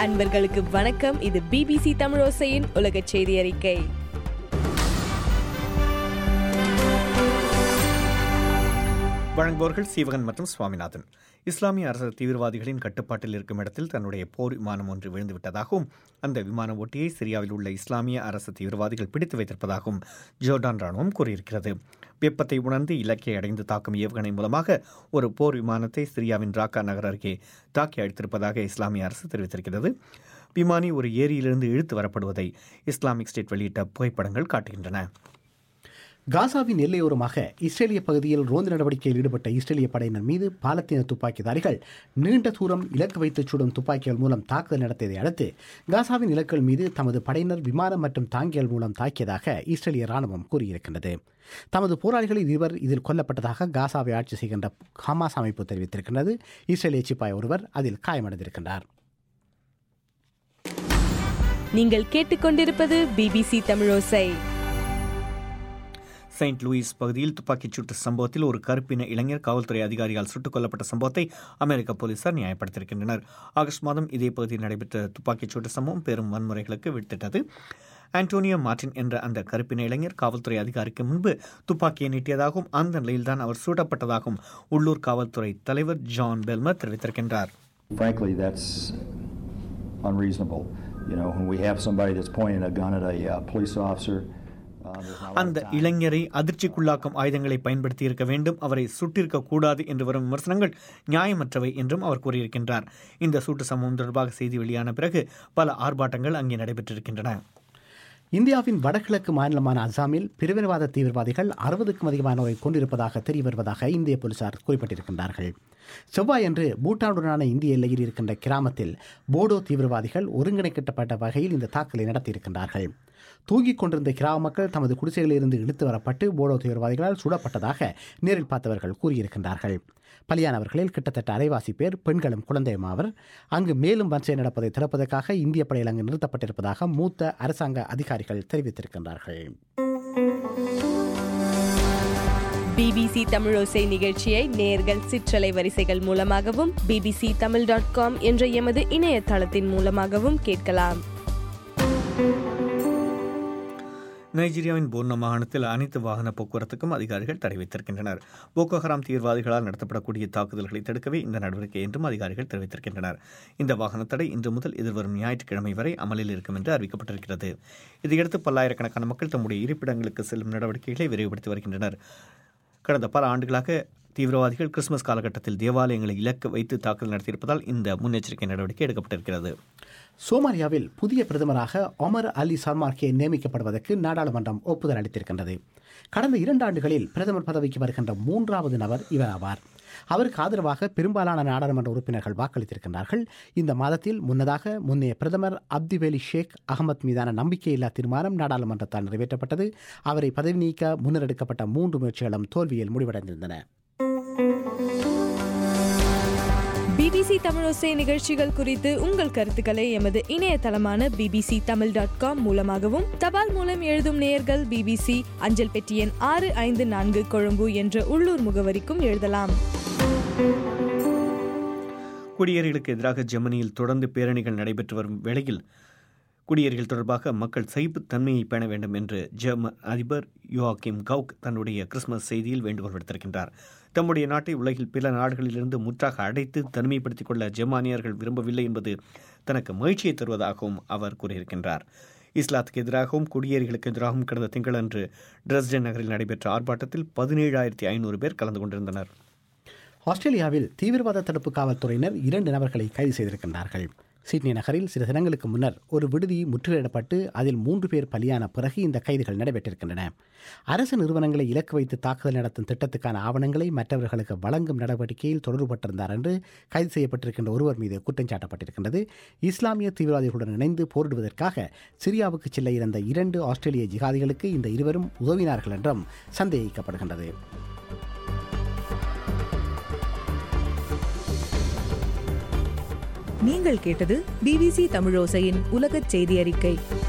அன்பர்களுக்கு வணக்கம். இது பிபிசி தமிழோசையின் உலக செய்தி அறிக்கை. வழங்குபவர்கள் சீவகன் மற்றும் சுவாமிநாதன். இஸ்லாமிய அரசு தீவிரவாதிகளின் கட்டுப்பாட்டில் இருக்கும் இடத்தில் தன்னுடைய போர் விமானம் ஒன்று விழுந்துவிட்டதாகவும் அந்த விமான ஓட்டியை சிரியாவில் உள்ள இஸ்லாமிய அரசு தீவிரவாதிகள் பிடித்து வைத்திருப்பதாகவும் ஜோர்டான் ராணுவம் கூறியிருக்கிறது. வெப்பத்தை உணர்ந்து இலக்கை அடைந்து தாக்கும் ஏவுகணை மூலமாக ஒரு போர் விமானத்தை சிரியாவின் ராக்கா நகர் அருகே தாக்கி அழித்திருப்பதாக இஸ்லாமிய அரசு தெரிவித்திருக்கிறது. விமானி ஒரு ஏரியிலிருந்து இழுத்து வரப்படுவதை இஸ்லாமிக் ஸ்டேட் வெளியிட்ட புகைப்படங்கள் காட்டுகின்றன. காசாவின் எல்லையோரமாக இஸ்ரேலிய பகுதியில் ரோந்து நடவடிக்கையில் ஈடுபட்ட இஸ்ரேலிய படையினர் மீது பாலத்தீன துப்பாக்கிதாரிகள் நீண்ட தூரம் இலக்கு வைத்து சுடும் துப்பாக்கிகள் மூலம் தாக்குதல் நடத்தியதை அடுத்து காசாவின் இலக்குகள் மீது தமது படையினர் விமானம் மற்றும் தாங்கிகள் மூலம் தாக்கியதாக இஸ்ரேலிய ராணுவம் கூறியிருக்கின்றது. தமது போராளிகளில் இருவர் இதில் கொல்லப்பட்டதாக காசாவை ஆட்சி செய்கின்ற ஹமாஸ் அமைப்பு தெரிவித்திருக்கின்றது. இஸ்ரேலிய சிப்பாய் ஒருவர் அதில் காயமடைந்திருக்கின்றார். நீங்கள் கேட்டுக்கொண்டிருப்பது பிபிசி தமிழோசை. செயின்ட் லூயிஸ் பகுதியில் துப்பாக்கிச் சூட்டு சம்பவத்தில் ஒரு கருப்பின இளைஞர் காவல்துறை அதிகாரியால் சுட்டுக் கொல்லப்பட்ட சம்பவத்தை அமெரிக்க போலீசார் நியாயப்படுத்தியிருக்கின்றனர். ஆகஸ்ட் மாதம் இதே பகுதியில் நடைபெற்ற துப்பாக்கிச் சூட்டு சம்பவம் பெரும் வன்முறைகளுக்கு வித்திட்டது. ஆண்டோனியோ மார்டின் என்ற அந்த கருப்பின இளைஞர் காவல்துறை அதிகாரிக்கு முன்பு துப்பாக்கியை நீட்டியதாகவும் அந்த நிலையில்தான் அவர் சூட்டப்பட்டதாகவும் உள்ளூர் காவல்துறை தலைவர் ஜான் பெல்மர் தெரிவித்திருக்கின்றார். Frankly, that's unreasonable. You know, when we have somebody that's pointing a gun at a police officer. அந்த இளைஞரை அதிர்ச்சிக்குள்ளாக்கும் ஆயுதங்களை பயன்படுத்தி இருக்க வேண்டும், அவரை சுட்டிருக்க கூடாது என்று வரும் விமர்சனங்கள் நியாயமற்றவை என்றும் அவர் கூறியிருக்கின்றார். இந்த சூட்டு சம்பவம் தொடர்பாக செய்தி வெளியான பிறகு பல ஆர்ப்பாட்டங்கள் அங்கே நடைபெற்றிருக்கின்றன. இந்தியாவின் வடகிழக்கு மாநிலமான அசாமில் பிரிவினைவாத தீவிரவாதிகள் 60க்கும் அதிகமானோரை கொண்டிருப்பதாக தெரிய வருவதாக இந்திய போலீசார் குறிப்பிட்டிருக்கின்றார்கள். செவ்வாயன்று பூட்டானுடனான இந்திய எல்லையில் இருக்கின்ற கிராமத்தில் போடோ தீவிரவாதிகள் ஒருங்கிணைக்கப்பட்ட வகையில் இந்த தாக்குதலை நடத்தியிருக்கின்றார்கள். தூங்கிக் கொண்டிருந்த கிராம மக்கள் தமது குடிசைகளில் இருந்து இழுத்து வரப்பட்டு போடோ தீவிரவாதிகளால் சுடப்பட்டதாக நேரில் பார்த்தவர்கள் கூறியிருக்கின்றார்கள். பலியானவர்களில் கிட்டத்தட்ட அரைவாசி பேர் பெண்களும் குழந்தையும் ஆவர். அங்கு மேலும் வன்செயல் நடப்பதை தடுப்பதற்காக இந்திய படையில் அங்கு நிறுத்தப்பட்டிருப்பதாக மூத்த அரசாங்க அதிகாரிகள் தெரிவித்திருக்கின்றார்கள். பிபிசி தமிழோசை நிகழ்ச்சியை நேயர்கள் சிற்றலை வரிசைகள் மூலமாகவும் bbctamil.com என்ற எமது இணையதளத்தின் மூலமாகவும் கேட்கலாம். நைஜீரியாவின் போர்னோ மாகாணத்தில் அனைத்து வாகன போக்குவரத்துக்கும் அதிகாரிகள் தடை வைத்திருக்கின்றனர். போகோ ஹராம் தீவிரவாதிகளால் நடத்தப்படக்கூடிய தாக்குதல்களை தடுக்கவே இந்த நடவடிக்கை என்றும் அதிகாரிகள் தெரிவித்திருக்கின்றனர். இந்த வாகன தடை இன்று முதல் எதிர்வரும் ஞாயிற்றுக்கிழமை வரை அமலில் இருக்கும் என்று அறிவிக்கப்பட்டிருக்கிறது. இதையடுத்து பல்லாயிரக்கணக்கான மக்கள் தம்முடைய இருப்பிடங்களுக்கு செல்லும் நடவடிக்கைகளை விரைவுபடுத்தி வருகின்றனர். கடந்த பல ஆண்டுகளாக தீவிரவாதிகள் கிறிஸ்துமஸ் காலகட்டத்தில் தேவாலயங்களை இலக்கு வைத்து தாக்குதல் நடத்தியிருப்பதால் இந்த முன்னெச்சரிக்கை நடவடிக்கை எடுக்கப்பட்டிருக்கிறது. சோமாலியாவில் புதிய பிரதமராக ஒமர் அலி சல்மார்கே நியமிக்கப்படுவதற்கு நாடாளுமன்றம் ஒப்புதல் அளித்திருக்கின்றது. கடந்த 2 ஆண்டுகளில் பிரதமர் பதவிக்கு வருகின்ற 3வது நபர் இவர் ஆவார். அவருக்கு ஆதரவாக பெரும்பாலான நாடாளுமன்ற உறுப்பினர்கள் வாக்களித்திருக்கின்றார்கள். இந்த மாதத்தில் முன்னதாக முன்னைய பிரதமர் அப்திவேலி ஷேக் அகமத் மீதான நம்பிக்கையில்லா தீர்மானம் நாடாளுமன்றத்தால் நிறைவேற்றப்பட்டது. அவரை பதவி நீக்க முன்னெடுக்கப்பட்ட 3 முயற்சிகளும் தோல்வியில் முடிவடைந்திருந்தன. பிபிசி தமிழோசை நிகழ்ச்சிகள் குறித்து உங்கள் கருத்துக்களை எமது இணையதளமான bbctamil.com மூலமாகவும் தபால் மூலம் எழுதும் நேயர்கள் பிபிசி அஞ்சல் பெட்டி எண் 654 கொழும்பு என்ற உள்ளூர் முகவரிக்கும் எழுதலாம். குடியேறிகளுக்கு எதிராக ஜெர்மனியில் தொடர்ந்து பேரணிகள் நடைபெற்று வரும் வேளையில் குடியேறிகள் தொடர்பாக மக்கள் சகிப்புத்தன்மையை பேண வேண்டும் என்று ஜெர்மன் அதிபர் யோவாக்கிம் கவுக் தன்னுடைய கிறிஸ்துமஸ் செய்தியில் வேண்டுகோள் விடுத்திருக்கின்றார். தம்முடைய நாட்டை உலகில் பிற நாடுகளிலிருந்து முற்றாக அடைத்து தனிமைப்படுத்திக் கொள்ள ஜெர்மானியர்கள் விரும்பவில்லை என்பது தனக்கு மகிழ்ச்சியை தருவதாகவும் அவர் கூறியிருக்கின்றார். இஸ்லாத்துக்கு எதிராகவும் குடியேறிகளுக்கு எதிராகவும் கடந்த திங்களன்று டிரெஸ்டன் நகரில் நடைபெற்ற ஆர்ப்பாட்டத்தில் 17,500 பேர் கலந்து கொண்டிருந்தனர். ஆஸ்திரேலியாவில் தீவிரவாத தடுப்பு காவல்துறையினர் 2 நபர்களை கைது செய்திருக்கின்றார்கள். சிட்னி நகரில் சில தினங்களுக்கு முன்னர் ஒரு விடுதி முற்றுகையிடப்பட்டு அதில் 3 பேர் பலியான பிறகு இந்த கைதுகள் நடைபெற்றிருக்கின்றன. அரசு நிறுவனங்களை இலக்கு வைத்து தாக்குதல் நடத்தும் திட்டத்துக்கான ஆவணங்களை மற்றவர்களுக்கு வழங்கும் நடவடிக்கையில் தொடர்புபட்டிருந்தார் என்று கைது செய்யப்பட்டிருக்கின்ற ஒருவர் மீது குற்றம் சாட்டப்பட்டிருக்கின்றது. இஸ்லாமிய தீவிரவாதிகளுடன் இணைந்து போரிடுவதற்காக சிரியாவுக்கு செல்ல இருந்த 2 ஆஸ்திரேலிய ஜிகாதிகளுக்கு இந்த இருவரும் உதவினார்கள் என்றும் சந்தேகிக்கப்படுகின்றது. நீங்கள் கேட்டது பிபிசி தமிழோசையின் உலகச் செய்தி அறிக்கை.